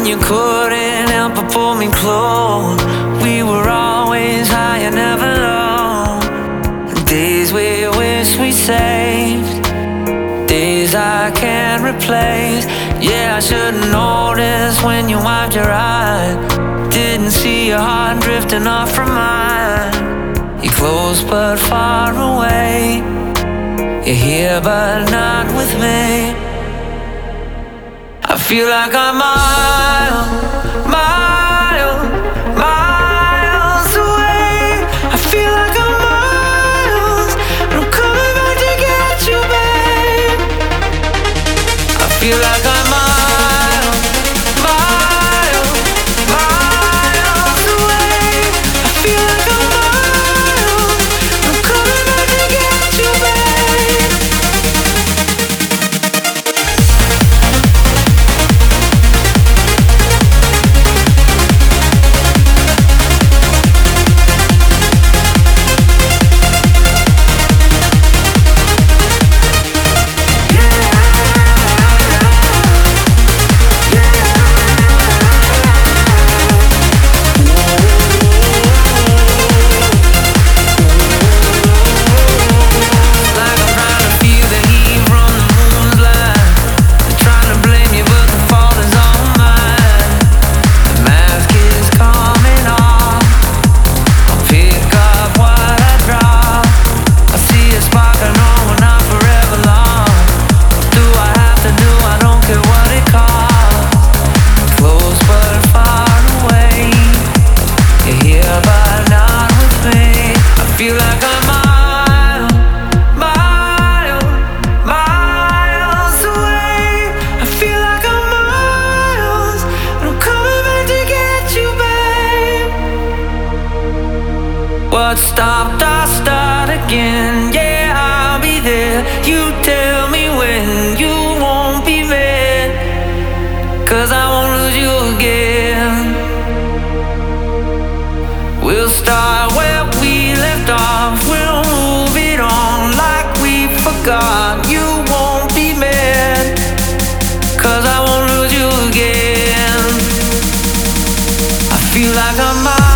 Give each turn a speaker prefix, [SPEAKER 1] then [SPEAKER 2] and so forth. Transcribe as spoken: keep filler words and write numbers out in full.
[SPEAKER 1] you couldn't help but pull me close. We were always high and never low. Days we wish we saved, days I can't replace. Yeah, I should've noticed when you wiped your eye. Didn't see your heart drifting off from mine. You're close but far away. You're here but not with me. I feel like I'm miles, miles, miles away. I feel like I'm miles, but I'm coming back to get you, babe. I feel like I'm miles, miles, miles away. I feel like I'm miles, but I'm coming back to get you, babe. What stopped, I start again. Yeah, I'll be there. You tell me when you won't be there, 'cause I won't lose you again. We'll start where we left off. We'll move it on like we forgot. You won't be mad, 'cause I won't lose you again. I feel like I'm